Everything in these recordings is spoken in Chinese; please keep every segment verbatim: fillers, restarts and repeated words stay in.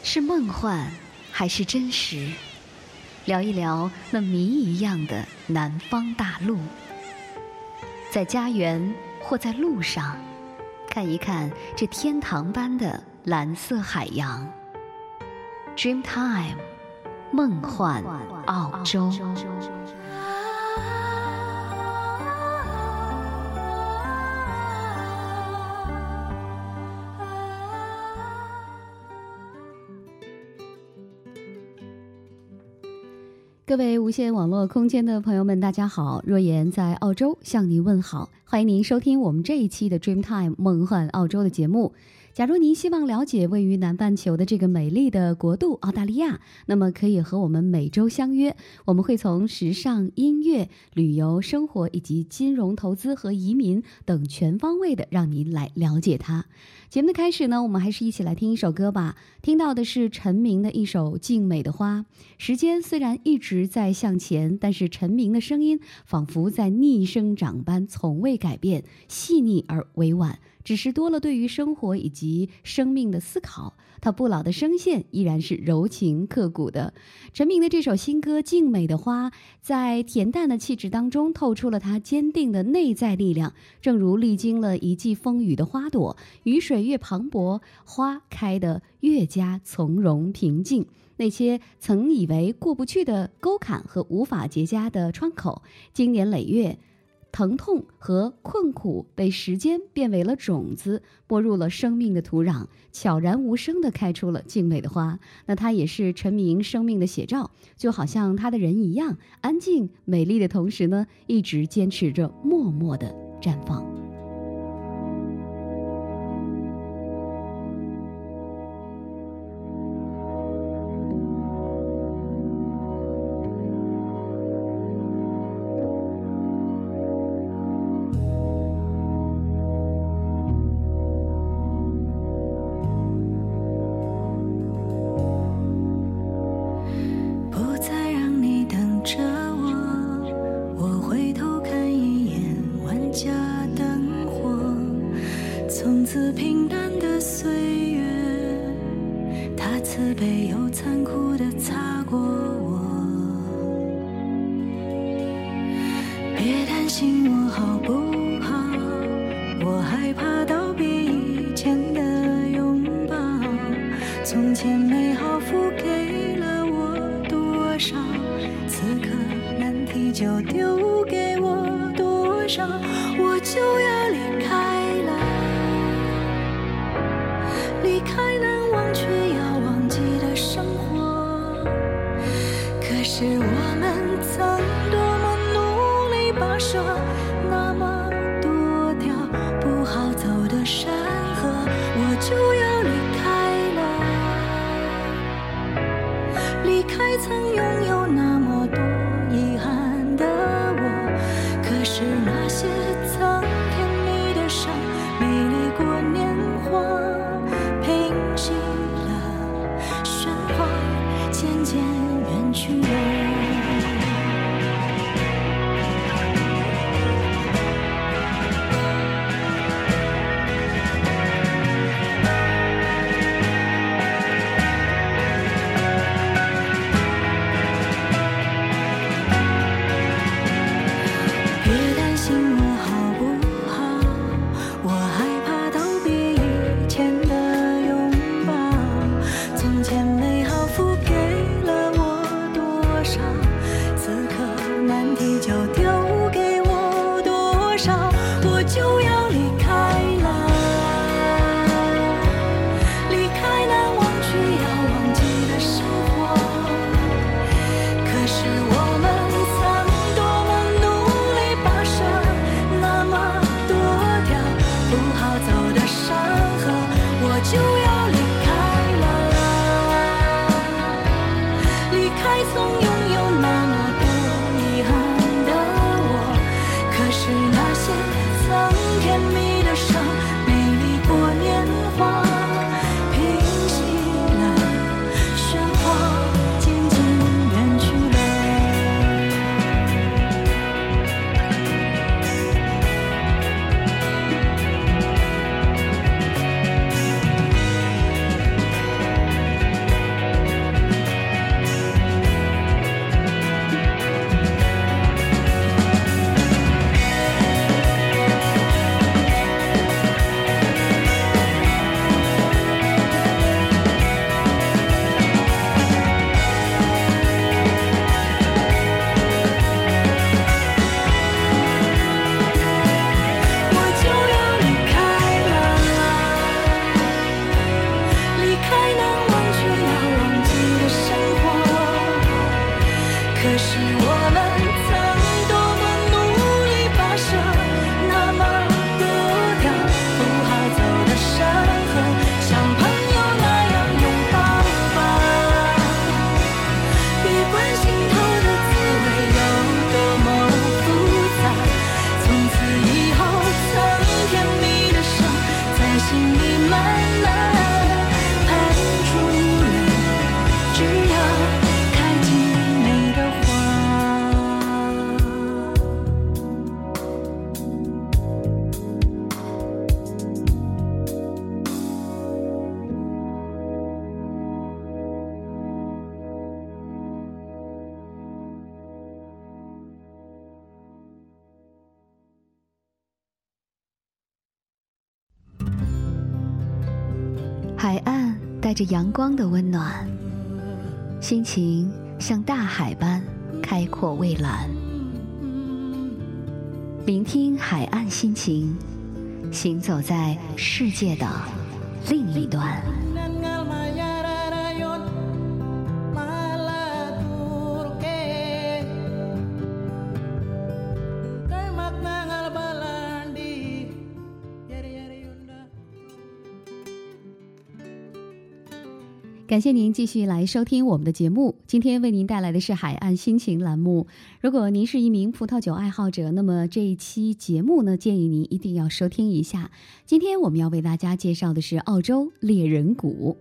是梦幻还是真实？聊一聊那谜一样的南方大陆，在家园或在路上，看一看这天堂般的蓝色海洋。 Dreamtime 梦幻澳洲。各位无线网络空间的朋友们，大家好，若言在澳洲向您问好，欢迎您收听我们这一期的 Dreamtime 梦幻澳洲的节目。假如您希望了解位于南半球的这个美丽的国度澳大利亚，那么可以和我们每周相约，我们会从时尚、音乐、旅游、生活以及金融投资和移民等全方位的让您来了解它。节目的开始呢，我们还是一起来听一首歌吧。听到的是陈明的一首《静美的花》。时间虽然一直在向前，但是陈明的声音仿佛在逆生长般从未改变，细腻而委婉，只是多了对于生活以及生命的思考。他不老的声线依然是柔情刻骨的。陈明的这首新歌《静美的花》在恬淡的气质当中透出了他坚定的内在力量，正如历经了一季风雨的花朵，雨水越磅礴，花开得越加从容平静。那些曾以为过不去的沟坎和无法结痂的窗口，经年累月，疼痛和困苦被时间变为了种子，播入了生命的土壤，悄然无声地开出了静美的花。那它也是陈明生命的写照，就好像他的人一样，安静美丽的同时呢，一直坚持着默默地绽放。 从此平淡的岁月，它慈悲又残酷地擦过我。别担心我好不好，我害怕道别以前的拥抱。从前美好付给了我多少，此刻难题就丢给我多少，我就要离开了。离开难忘却要忘记的生活，可是我们曾多么努力跋涉那么多条不好走的山河，我就要离开了。离开曾拥有那么多遗憾的我，可是那些曾天海岸带着阳光的温暖，心情像大海般开阔蔚蓝。聆听海岸心情，行走在世界的另一端。感谢您继续来收听我们的节目，今天为您带来的是海岸心情栏目。如果您是一名葡萄酒爱好者，那么这一期节目呢，建议您一定要收听一下。今天我们要为大家介绍的是澳洲猎人谷。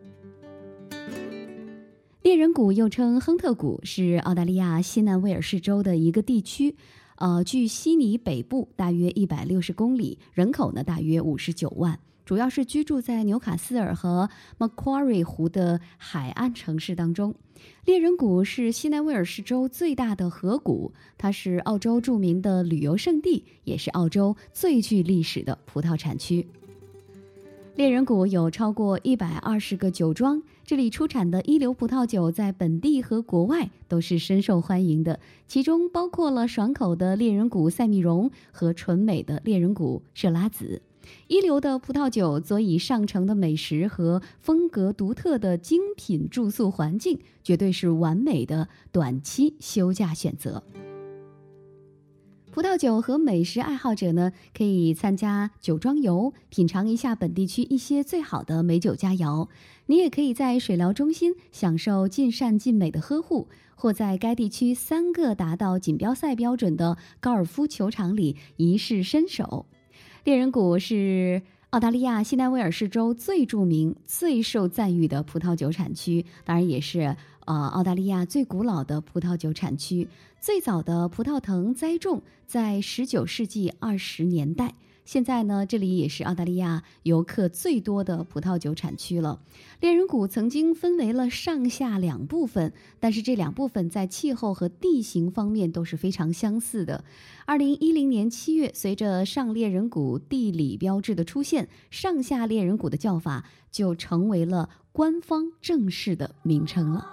猎人谷又称亨特谷，是澳大利亚西南威尔士州的一个地区，呃，距悉尼北部大约一百六十公里，人口呢大约五十九万。主要是居住在纽卡斯尔和 Macquarie 湖的海岸城市当中。猎人谷是西南威尔士州最大的河谷，它是澳洲著名的旅游胜地，也是澳洲最具历史的葡萄产区。猎人谷有超过一百二十个酒庄，这里出产的一流葡萄酒在本地和国外都是深受欢迎的，其中包括了爽口的猎人谷赛米蓉和纯美的猎人谷设拉子。一流的葡萄酒佐以上乘的美食和风格独特的精品住宿环境，绝对是完美的短期休假选择。葡萄酒和美食爱好者呢，可以参加酒庄游，品尝一下本地区一些最好的美酒佳肴。你也可以在水疗中心享受尽善尽美的呵护，或在该地区三个达到锦标赛标准的高尔夫球场里一试身手。猎人谷是澳大利亚西南威尔士州最著名、最受赞誉的葡萄酒产区，当然也是呃澳大利亚最古老的葡萄酒产区。最早的葡萄藤栽种在十九世纪二十年代。现在呢，这里也是澳大利亚游客最多的葡萄酒产区了。猎人谷曾经分为了上下两部分，但是这两部分在气候和地形方面都是非常相似的。二零一零年七月，随着上猎人谷地理标志的出现，上下猎人谷的叫法就成为了官方正式的名称了。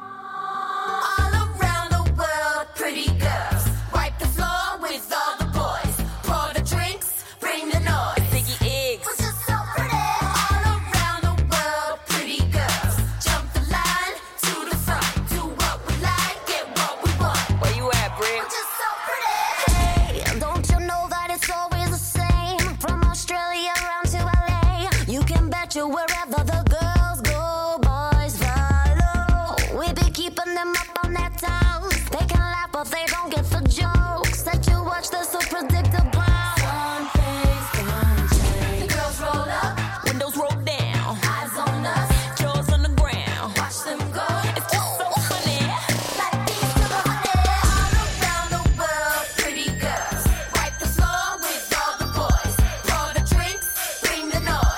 Wherever the girls go, boys follow. We be keeping them up on their toes. They can laugh, but they don't get the jokes that you watch. They're so predictable. Some things gonna change. The girls roll up, windows roll down, eyes on us, jaws on the ground. Watch them go. It's just so funny. Like these to the honey. All around the world, pretty girls wipe the floor with all the boys. Pour the drinks, bring the noise.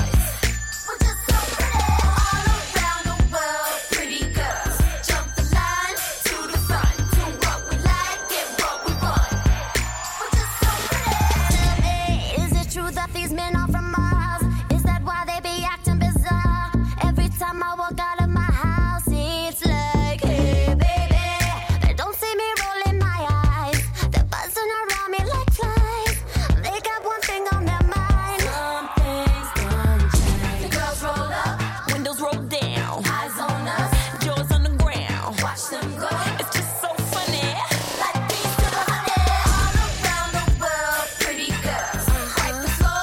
These men are from Mars. Is that why they be acting bizarre? Every time I walk out of my house, it's like, hey baby. They don't see me rolling my eyes. They're buzzing around me like flies. They got one thing on their mind. Something's gonna change. The girls roll up, windows roll down, eyes on us, jaws on the ground. Watch them go. It's just so funny. Like these to the honey. All around the world, pretty girls wipe the floor.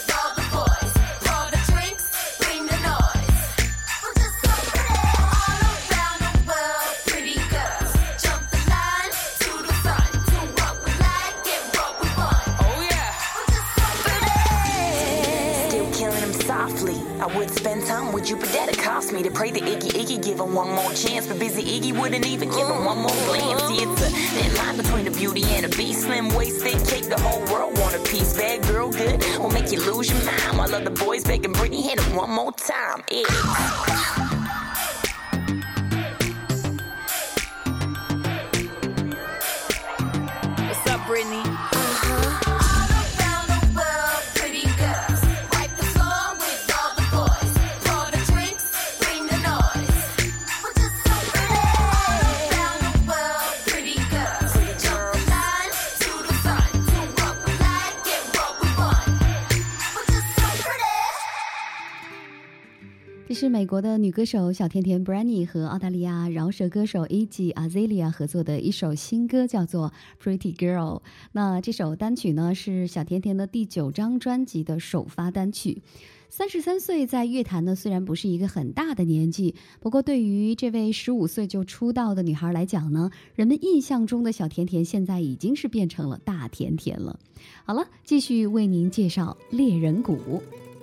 I would spend time with you, but that'd cost me to pray to Iggy Iggy, give him one more chance. But busy Iggy wouldn't even give him one more glance. See, it's a thin line between a beauty and a beast. Slim waisted cake, the whole world want a piece. Bad girl good, will make you lose your mind. While other boys begging Britney, hit him one more time. Yeah. What's up, Britney? 这是美国的女歌手小甜甜 Brandy 和澳大利亚饶舌歌手 Iggy Azalea 合作的一首新歌，叫做 Pretty Girl。 那这首单曲呢是小甜甜的第九张专辑的首发单曲。三十三岁在乐坛呢虽然不是一个很大的年纪，不过对于这位十五岁就出道的女孩来讲呢，人们印象中的小甜甜现在已经是变成了大甜甜了。好了，继续为您介绍猎人谷。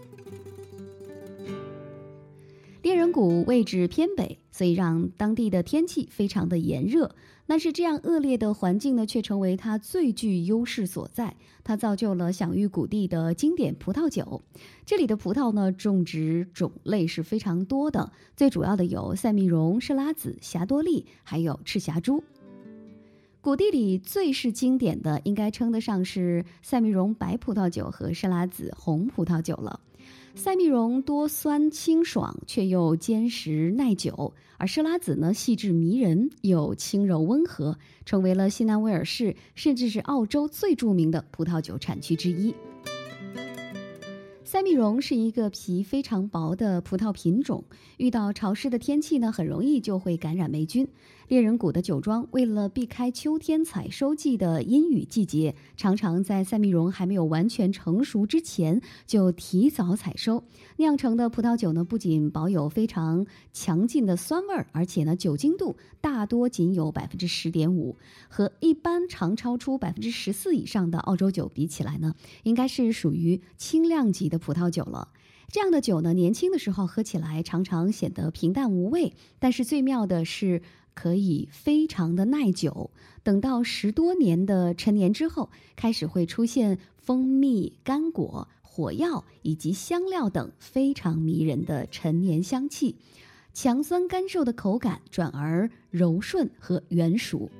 猎人谷位置偏北，所以让当地的天气非常的炎热，但是这样恶劣的环境呢，却成为它最具优势所在。它造就了享誉谷地的经典葡萄酒。这里的葡萄呢，种植种类是非常多的，最主要的有塞密戎、设拉子、霞多丽，还有赤霞珠。谷地里最是经典的，应该称得上是塞密戎白葡萄酒和设拉子红葡萄酒了。塞密戎多酸清爽，却又坚实耐久，而设拉子呢细致迷人，又轻柔温和，成为了西南威尔士甚至是澳洲最著名的葡萄酒产区之一。塞密戎是一个皮非常薄的葡萄品种，遇到潮湿的天气呢，很容易就会感染霉菌。猎人谷的酒庄为了避开秋天采收季的阴雨季节，常常在塞密戎还没有完全成熟之前就提早采收，酿成的葡萄酒呢，不仅保有非常强劲的酸味，而且呢，酒精度大多仅有百分之十点五，和一般常超出百分之十四以上的澳洲酒比起来呢，应该是属于轻量级的葡萄酒了。这样的酒呢，年轻的时候喝起来常常显得平淡无味，但是最妙的是可以非常的耐久。等到十多年的陈年之后，开始会出现蜂蜜、干果、火药以及香料等非常迷人的陈年香气，强酸干瘦的口感转而柔顺和圆熟。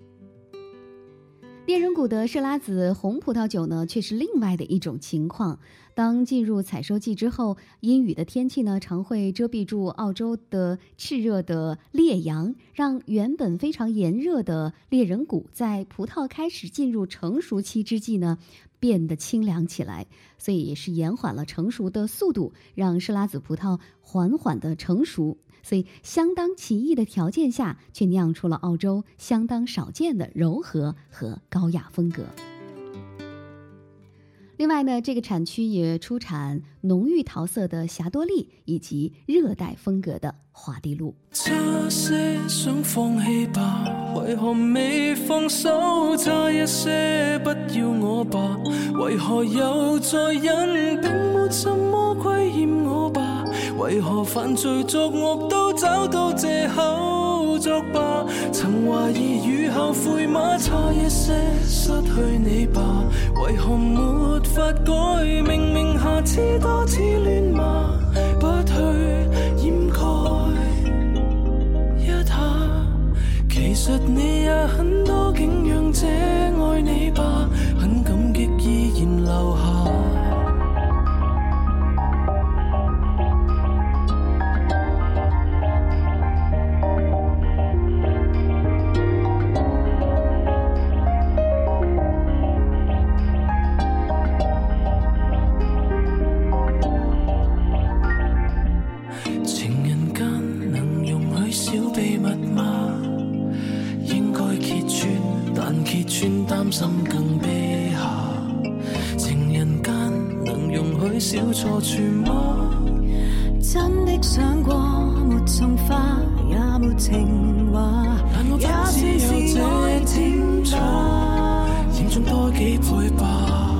猎人谷的设拉子红葡萄酒呢，却是另外的一种情况。当进入采收季之后，阴雨的天气呢，常会遮蔽住澳洲的炽热的烈阳，让原本非常炎热的猎人谷在葡萄开始进入成熟期之际呢，变得清凉起来，所以也是延缓了成熟的速度，让设拉子葡萄缓缓的成熟。所以相当奇异的条件下，却酿出了澳洲相当少见的柔和和高雅风格。另外呢，这个产区也出产浓郁桃色的霞多丽以及热带风格的华地鹿。 这些想放弃吧，为何未放手？差一些不要我吧，为何又再忍？并没什么亏欠我吧，为何犯罪作恶都找到借口作罢？曾怀疑与后悔吗？差一些失去你吧，为何没法改？明明下次多似亂麻，不去掩蓋一下。其實你也很多景仰這愛你吧，很感激依然留下。擔心更卑下，情人間能容許小錯處嗎？ 真的想過，沒送花，也沒情話，也算是愛情吧， 嚴重多幾倍吧。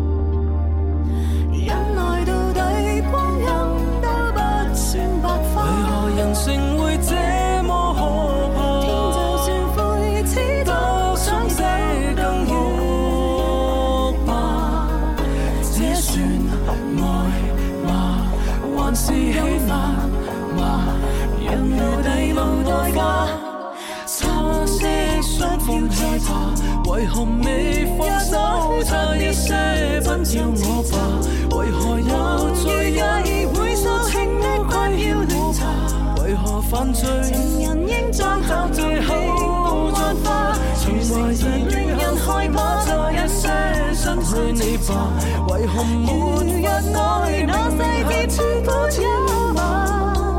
忍耐到底，光陰都不算白花。 為何人性會這麼可怕？ 天就算灰，始都想死更惡吧。 這算愛嗎？還是喜歡嗎？ 人道地無代價， 差些想放棄吧，為何未放手？差一些不要我吧，為何又再也會受情的困擾亂查？ 為何犯罪？ 情人應將找最好辦法，如誠實令人害怕，差一些失去你吧， 為何沒如若愛那細節全部也麻。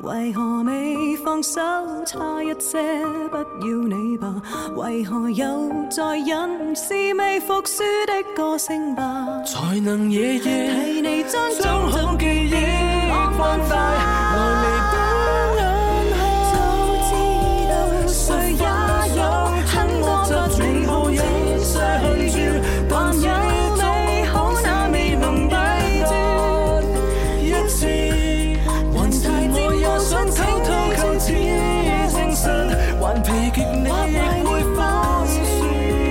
為何未放手？差一些不要你吧，為何又再忍？是未服輸的個性吧， 才能夜夜替你將將好記憶放大，來彌補眼下。 早知道誰也有很多不美好的際遇，還有美好那未能抵住一次，還是我也想偷偷求此證實，還疲極你亦會放肆，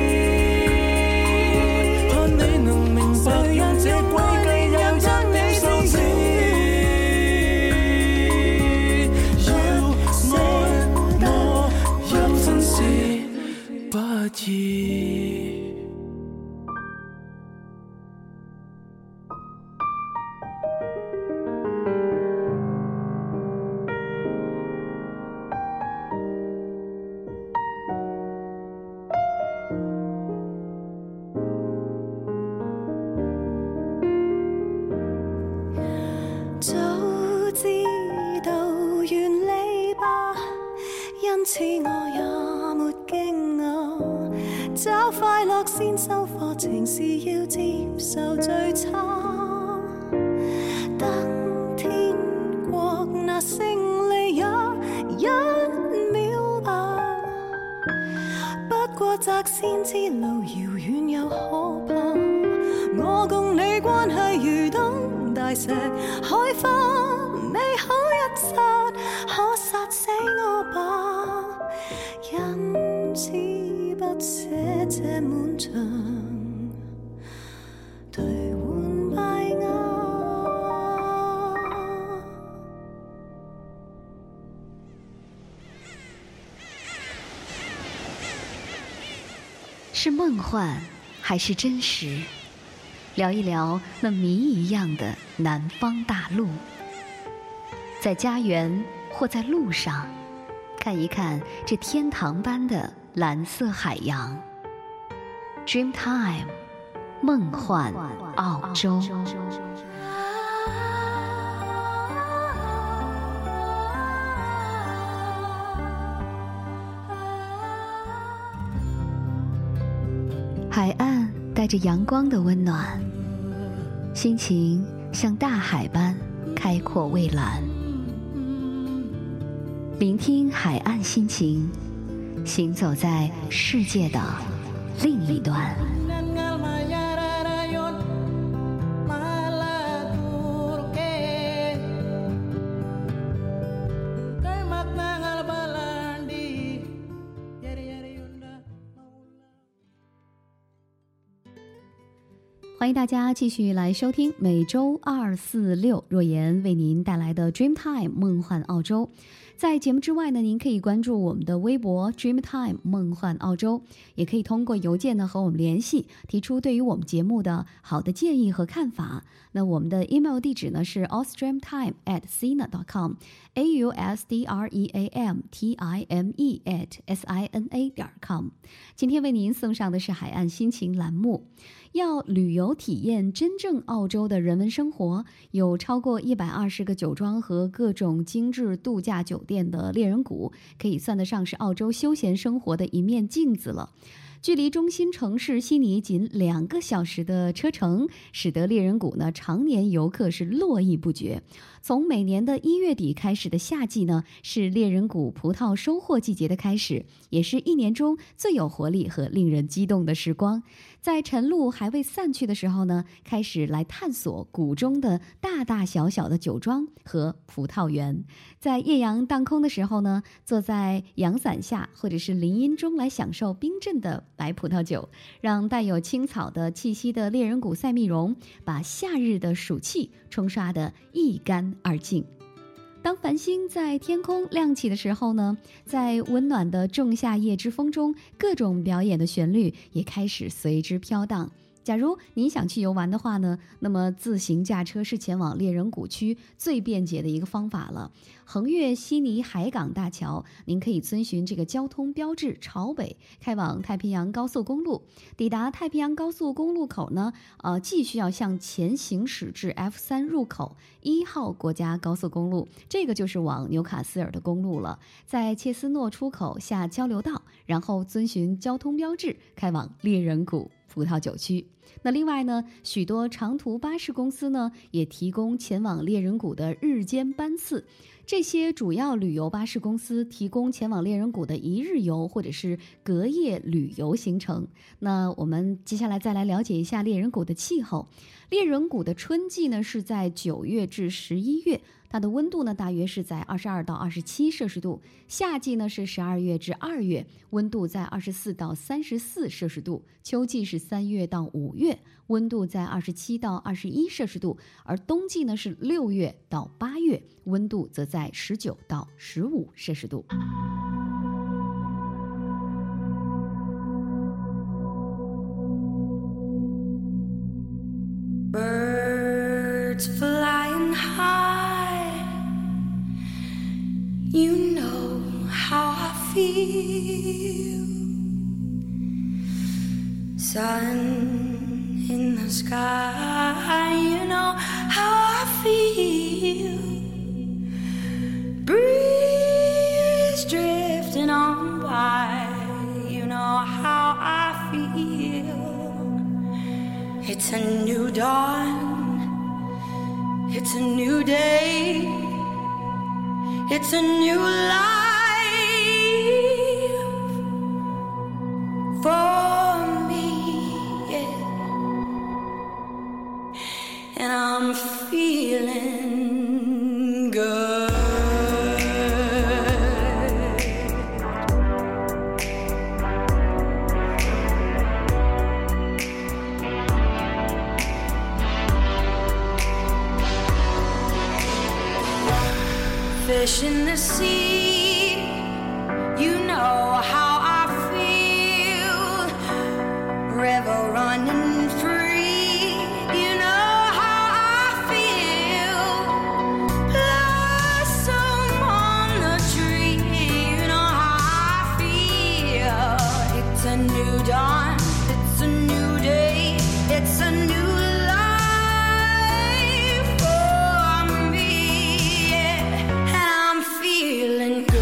盼你能明白用這詭計又將你收止。要愛我又真是不易。 早知道原理吧，因此我也沒驚訝。找快樂先修課程是要接受最差。等天國那勝利也一秒吧。不過擇先知路遙遠又可怕，我共你關係如東大石開花，美好一剎可殺死我吧，因此不捨這滿場頹垣敗瓦。 是梦幻还是真实？聊一聊那谜一样的南方大陆，在家园或在路上，看一看这天堂般的蓝色海洋。Dreamtime， 梦幻澳洲。海岸带着阳光的温暖，心情像大海般开阔蔚蓝。聆听海岸心情，行走在世界的另一端。欢迎大家继续来收听每周二、四、六若言为您带来的 Dreamtime 梦幻澳洲。在节目之外呢，您可以关注我们的微博 Dreamtime 梦幻澳洲，也可以通过邮件呢和我们联系，提出对于我们节目的好的建议和看法。那我们的 email 地址呢是 ausdreamtime at sina dot com a u s d r e a m t i m e at s i n a 点 com。 今天为您送上的是海岸心情栏目。要旅游体验真正澳洲的人文生活，有超过一百二十个酒庄和各种精致度假酒店的猎人谷，可以算得上是澳洲休闲生活的一面镜子了。距离中心城市悉尼仅两个小时的车程，使得猎人谷呢常年游客是络绎不绝。从每年的一月底开始的夏季呢，是猎人谷葡萄收获季节的开始，也是一年中最有活力和令人激动的时光。在晨露还未散去的时候呢，开始来探索谷中的大大小小的酒庄和葡萄园。在艳阳荡空的时候呢，坐在阳伞下或者是林荫中来享受冰镇的白葡萄酒，让带有青草的气息的猎人谷赛蜜蓉把夏日的暑气冲刷得一干二净。当繁星在天空亮起的时候呢，在温暖的仲夏夜之风中，各种表演的旋律也开始随之飘荡。 假如您想去游玩的话呢，那么自行驾车是前往猎人谷区最便捷的一个方法了。横越悉尼海港大桥，您可以遵循这个交通标志朝北开往太平洋高速公路。抵达太平洋高速公路口呢，呃，继续要向前行驶至 F 三 入口一号国家高速公路，这个就是往纽卡斯尔的公路了。在切斯诺出口下交流道，然后遵循交通标志开往猎人谷葡萄酒区。那另外呢，许多长途巴士公司呢也提供前往猎人谷的日间班次。这些主要旅游巴士公司提供前往猎人谷的一日游或者是隔夜旅游行程。那我们接下来再来了解一下猎人谷的气候。猎人谷的春季呢是在九月至十一月，它的温度呢大约是在二十二到二十七摄氏度。夏季呢是十二月至二月，温度在二十四到三十四摄氏度。秋季是三月到五月，温度在二十七到二十一摄氏度。而冬季呢是六月到八月，温度则在十九到十五摄氏度。 Birds flying high, you know how I feel. Sun in the sky, you know how I feel. Breeze drifting on by, you know how I feel. It's a new dawn, it's a new day, it's a new life for me, yeah. And I'm feeling good. Fish in the sea, you know how I feel. River running free, you know how I feel. Blossom on the tree, you know how I feel. It's a new dawn, it's a new day, it's a new life for me, yeah. And I'm feeling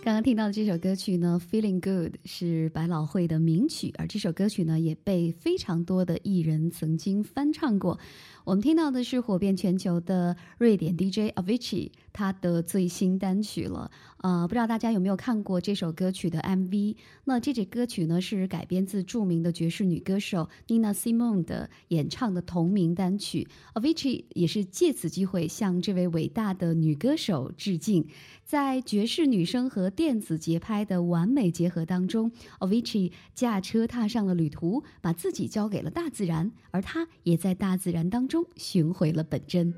刚刚听到的这首歌曲呢 Feeling Good 是百老汇的名曲，而这首歌曲呢也被非常多的艺人曾经翻唱过。我们听到的是火遍全球的瑞典 D J Avicii 他的最新单曲了。呃，不知道大家有没有看过这首歌曲的 M V。 那这支歌曲呢是改编自著名的爵士女歌手 Nina Simone 的演唱的同名单曲。 Avicii 也是借此机会向这位伟大的女歌手致敬。在爵士女声和电子节拍的完美结合当中， Avicii 驾车踏上了旅途，把自己交给了大自然，而他也在大自然当中寻回了本真。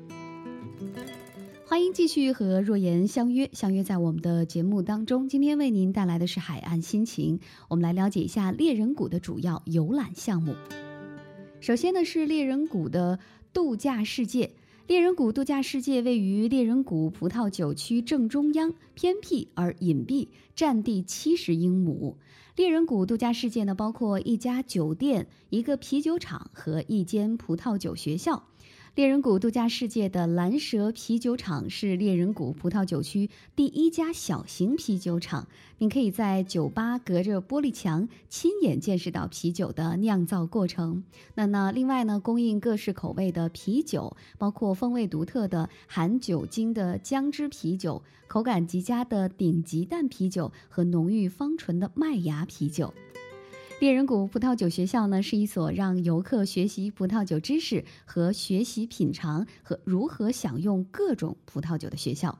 欢迎继续和若言相约相约在我们的节目当中。今天为您带来的是海岸心情，我们来了解一下猎人谷的主要游览项目。首先呢是猎人谷的度假世界。猎人谷度假世界位于猎人谷葡萄酒区正中央，偏僻而隐蔽，占地七十英亩。猎人谷度假世界呢，包括一家酒店、一个啤酒厂和一间葡萄酒学校。猎人谷度假世界的蓝蛇啤酒厂是猎人谷葡萄酒区第一家小型啤酒厂，您可以在酒吧隔着玻璃墙亲眼见识到啤酒的酿造过程。那呢，另外呢，供应各式口味的啤酒，包括风味独特的含酒精的姜汁啤酒、口感极佳的顶级淡啤酒和浓郁芳醇的麦芽啤酒。猎人谷葡萄酒学校呢，是一所让游客学习葡萄酒知识和学习品尝和如何享用各种葡萄酒的学校。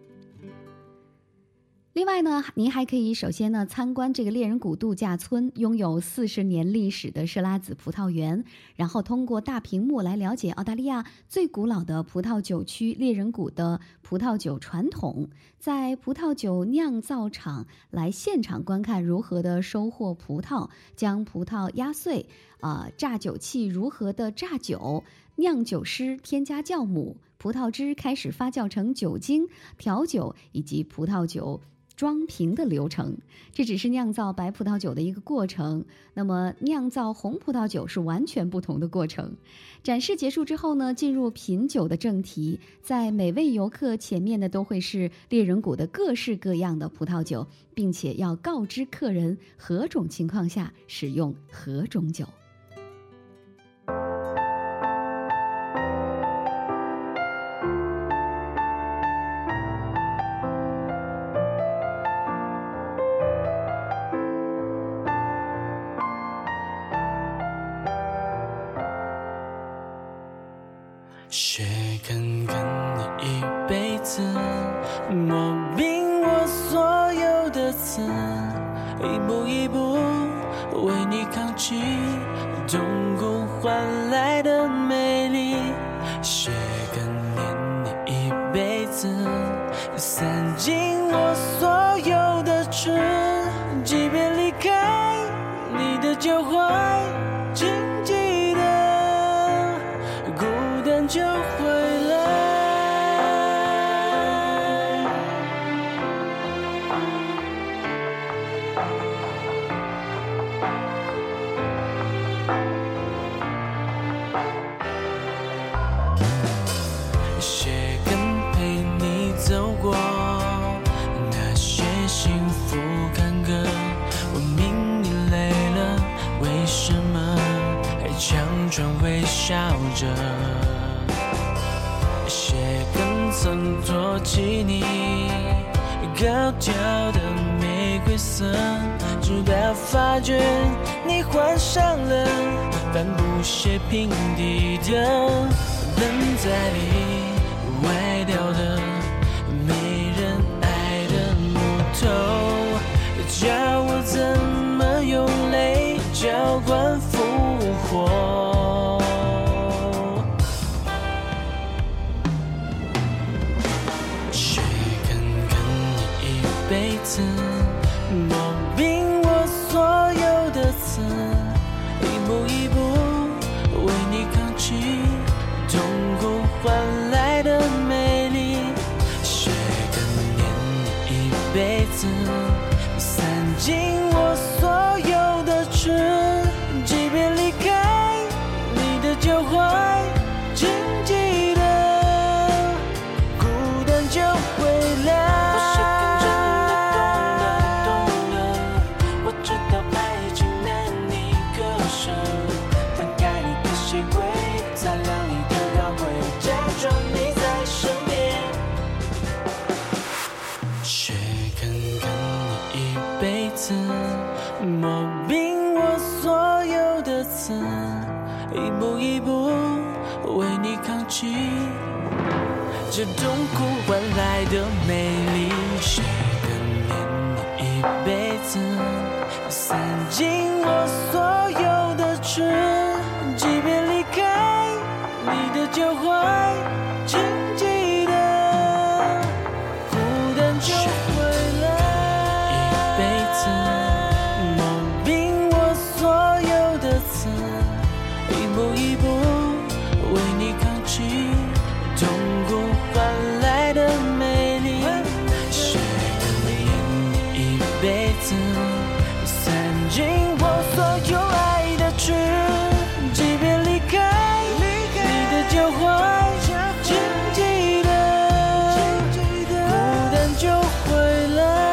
另外呢，您还可以首先呢参观这个猎人谷度假村，拥有四十年历史的设拉子葡萄园，然后通过大屏幕来了解澳大利亚最古老的葡萄酒区猎人谷的葡萄酒传统，在葡萄酒酿造厂来现场观看如何的收获葡萄，将葡萄压碎，呃，榨酒器如何的榨酒，酿酒师添加酵母，葡萄汁开始发酵成酒精，调酒以及葡萄酒装瓶的流程。这只是酿造白葡萄酒的一个过程，那么酿造红葡萄酒是完全不同的过程。展示结束之后呢，进入品酒的正题，在每位游客前面的都会是猎人谷的各式各样的葡萄酒，并且要告知客人何种情况下使用何种酒。 学跟跟你一辈子，磨平我所有的刺，一步一步为你扛起痛苦换来的美丽。学跟念你一辈子，散尽我所有的痴，即便离开你的脚踝，请记得孤单就回来。写跟陪你走过那些幸福坎坷，我明你累了，为什么还强装微笑着？写跟曾托起你高调的玫瑰色，直到发觉你换上了帆布鞋平底的灯在里歪掉的没人爱的木头，教我怎么用泪浇灌复活。谁跟跟你一辈子，磨平我所有的刺，一步一步为你扛起痛苦换来的美丽。 擦亮你的钢盔，假装你在身边。却跟跟你一辈子，磨平我所有的刺，一步一步为你扛起这痛苦换来的美丽。谁跟恋你一辈子，散尽我所有的痴，即便离开你的脚踝，请记得孤单就回来。一辈子磨平我所有的刺，一步一步为你扛起痛苦换来的美丽。谁跟恋你一辈子，散尽我所有爱的痴，即便离开你的脚踝，请记得孤单就回来。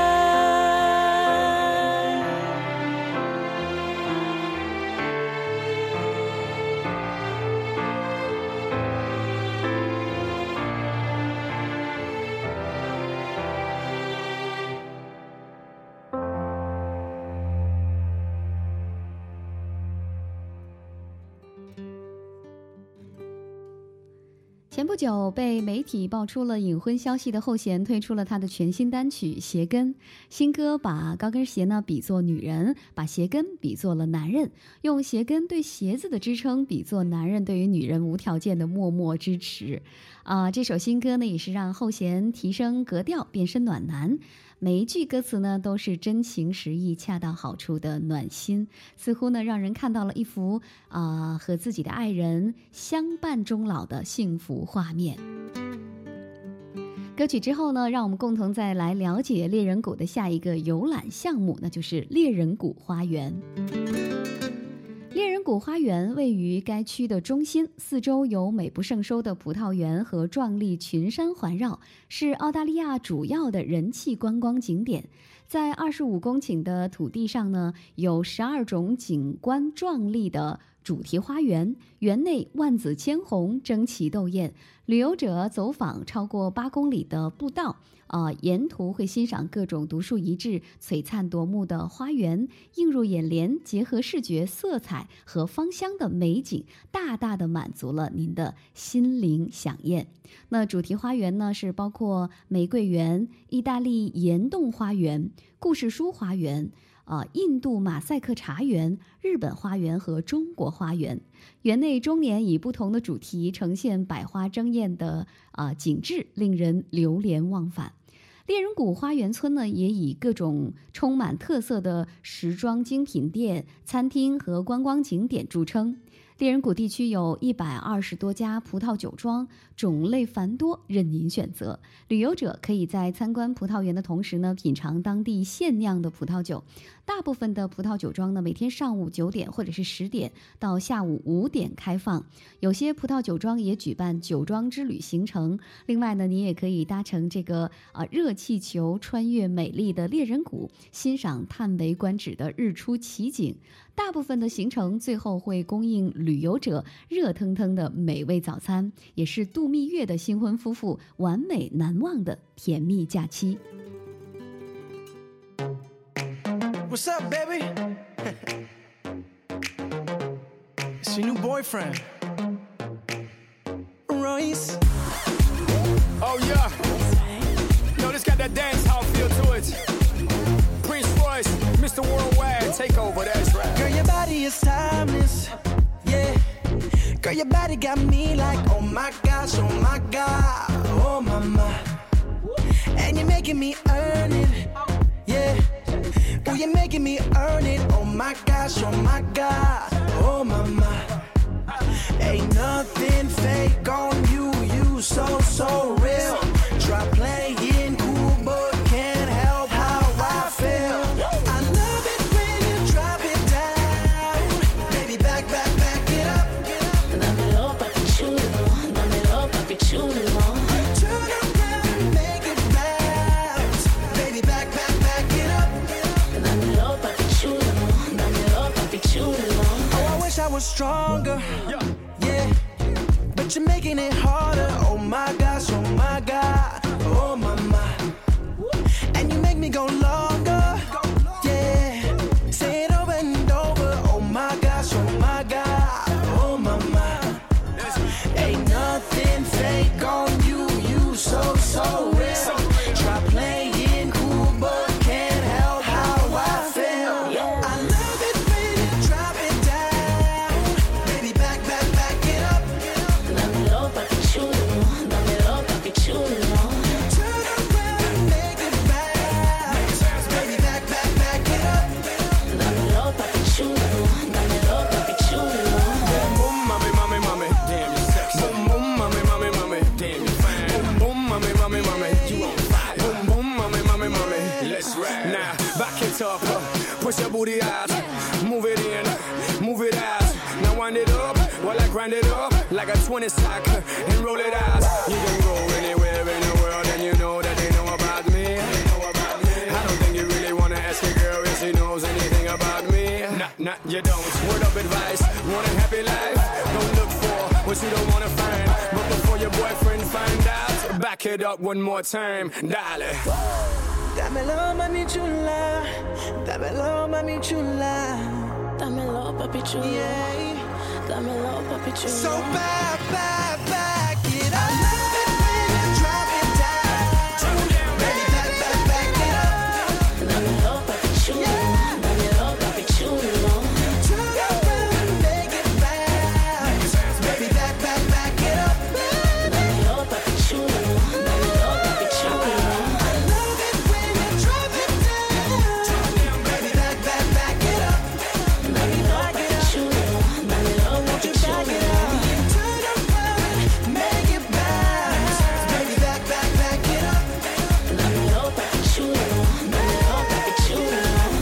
前不久被媒体爆出了隐婚消息的后弦推出了他的全新单曲《鞋跟》。新歌把高跟鞋呢比作女人，把鞋跟比作了男人，用鞋跟对鞋子的支撑比作男人对于女人无条件的默默支持。啊、呃，这首新歌呢也是让后弦提升格调，变身暖男。每一句歌词呢都是真情实意、恰到好处的暖心，似乎呢让人看到了一幅啊、呃、和自己的爱人相伴终老的幸福画面。歌曲之后呢，让我们共同再来了解猎人谷的下一个游览项目，那就是猎人谷花园。猎人谷花园位于该区的中心，四周有美不胜收的葡萄园和壮丽群山环绕，是澳大利亚主要的人气观光景点。在二十五公顷的土地上呢，有十二种景观壮丽的主题花园，园内万紫千红，争奇斗艳。旅游者走访超过八公里的步道，呃，沿途会欣赏各种独树一帜、璀璨夺目的花园，映入眼帘，结合视觉色彩和芳香的美景，大大的满足了您的心灵飨宴。那主题花园呢，是包括玫瑰园、意大利岩洞花园、故事书花园、呃，印度马赛克茶园、日本花园和中国花园。园内终年以不同的主题呈现百花争艳的啊、呃、景致，令人流连忘返。猎人谷花园村呢，也以各种充满特色的时装精品店、餐厅和观光景点著称。猎人谷地区有一百二十多家葡萄酒庄，种类繁多，任您选择。旅游者可以在参观葡萄园的同时呢，品尝当地现酿的葡萄酒。大部分的葡萄酒庄呢，每天上午九点或者是十点到下午五点开放。有些葡萄酒庄也举办酒庄之旅行程。另外呢，你也可以搭乘这个呃热气球穿越美丽的猎人谷，欣赏叹为观止的日出奇景。大部分的行程最后会供应旅游者热腾腾的美味早餐，也是度蜜月的新婚夫妇完美难忘的甜蜜假期。 What's up, baby? It's your new boyfriend, Royce. Oh yeah, yo, this got that dance hall feel to it. Prince Royce, Mister Worldwide, take over, that's right. Girl, your body is timeless, yeah. Girl, your body got me like, oh my gosh, oh my god, oh my my. And you're making me earn it, yeah. Girl, you're making me earn it, oh my gosh, oh my god, oh my my. Ain't nothing fake on you, you so, so real. Try playing cool, but can't help how I feel. I love it when you drop it down. Baby, back, back, back it up. Dámelo, papi chulo, dámelo, papi chulo. Turn around and make it bounce. Baby, back, back, back it up. Dámelo, papi chulo, dámelo, papi chulo. Oh, I wish I was stronger. but you're making it harder. Oh my gosh, oh my god, oh my my. And you make me go longer, yeah. Say it over and over. Oh my gosh, oh my god, oh my my. Ain't nothing fake on you, you so so real. Try playing cool, but can't help how I feel. I love it when you drop it down. Baby, back, back, back it up. Dámelo, papi chulo, dámelo, papi chulo. Turn around and make it back. Baby, back, back, back it up. Dámelo, papi chulo, dámelo, papi chulo. Boom, mommy, mommy, mommy, damn you sexy. Boom, boom, mommy, mommy, mommy, damn you fine. Boom, boom, mommy, mommy, mommy, you on fire. Boom, boom, mommy, mommy, mommy, let's ride. Now, back it up, uh, push your booty out, move it in, move it out. Now wind it up, while I grind it up like a twenty sack and roll it out. You can go anywhere in the world and you know that they know about me. They know about me. I don't think you really wanna ask a girl if she knows anything about me. Nah, nah, you don't. Word of advice, want a happy life? Don't look for what you don't wanna find. But before your boyfriend find out, back it up one more time, darling. Dámelo, mami chula. Dámelo, mami chula. Dámelo, papi chulo. Yeah. Dámelo, papi chulo. So bad, bad, back it up. I love it when you drop it down. Baby, back, back, back it up. Dámelo, papi chulo, dámelo, papi chulo. Turn around and make it back. Baby, back, back, back it up. Dámelo, papi chulo, dámelo, papi chulo. I love it when you drop it down. Baby, back, back, back it up. Dámelo, papi chulo, dámelo, papi chulo. Turn around and make it back. Baby, back, back, back it up. Dámelo, papi chulo, dámelo, papi chulo.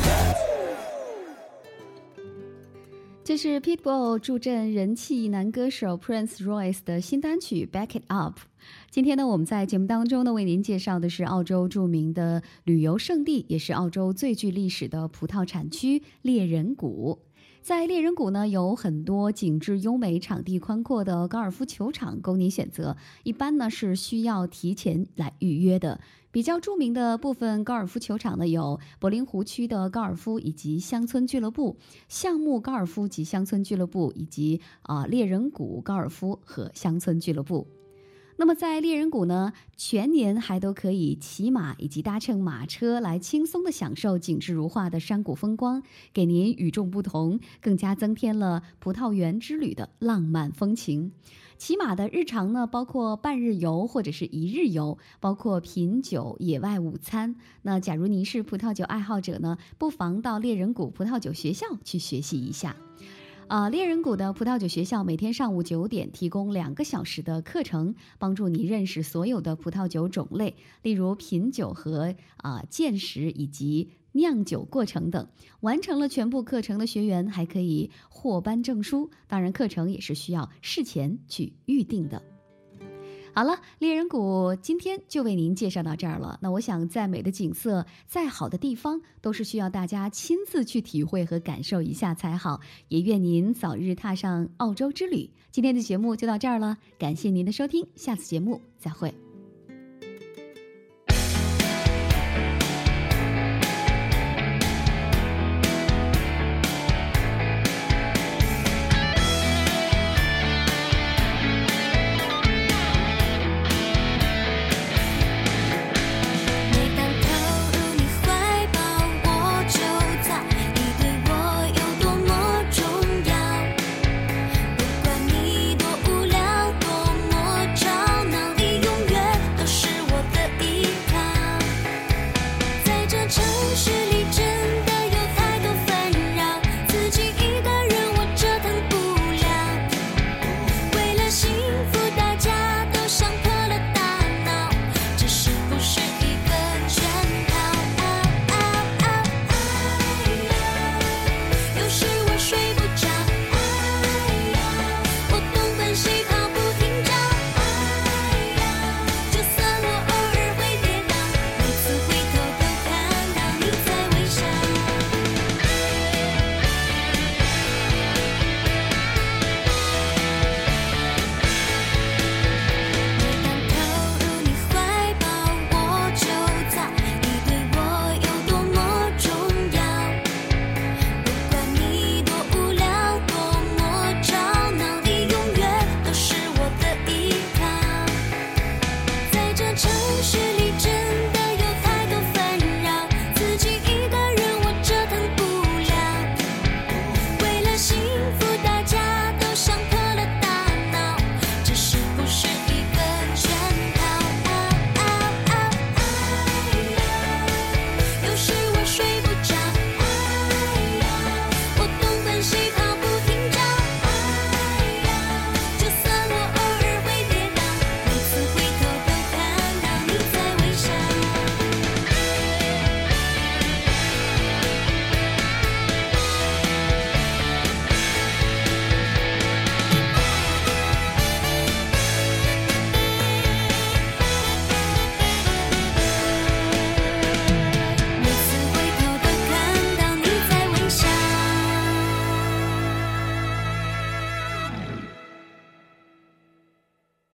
这是 Pitbull 助阵人气男歌手 Prince Royce 的新单曲 Back It Up。今天呢，我们在节目当中呢，为您介绍的是澳洲著名的旅游胜地，也是澳洲最具历史的葡萄产区猎人谷。在猎人谷呢，有很多景致优美、场地宽阔的高尔夫球场供您选择，一般呢是需要提前来预约的。比较著名的部分高尔夫球场呢，有柏林湖区的高尔夫以及乡村俱乐部、橡木高尔夫及乡村俱乐部，以及啊、呃、猎人谷高尔夫和乡村俱乐部。那么在猎人谷呢，全年还都可以骑马以及搭乘马车来轻松的享受景致如画的山谷风光，给您与众不同，更加增添了葡萄园之旅的浪漫风情。骑马的日常呢，包括半日游或者是一日游，包括品酒、野外午餐。那假如您是葡萄酒爱好者呢，不妨到猎人谷葡萄酒学校去学习一下。啊，猎人谷的葡萄酒学校每天上午九点提供两个小时的课程，帮助你认识所有的葡萄酒种类，例如品酒和啊鉴识以及酿酒过程等。完成了全部课程的学员还可以获颁证书，当然课程也是需要事前去预定的。好了，猎人谷今天就为您介绍到这儿了。那我想，再美的景色，再好的地方，都是需要大家亲自去体会和感受一下才好。也愿您早日踏上澳洲之旅。今天的节目就到这儿了，感谢您的收听，下次节目再会。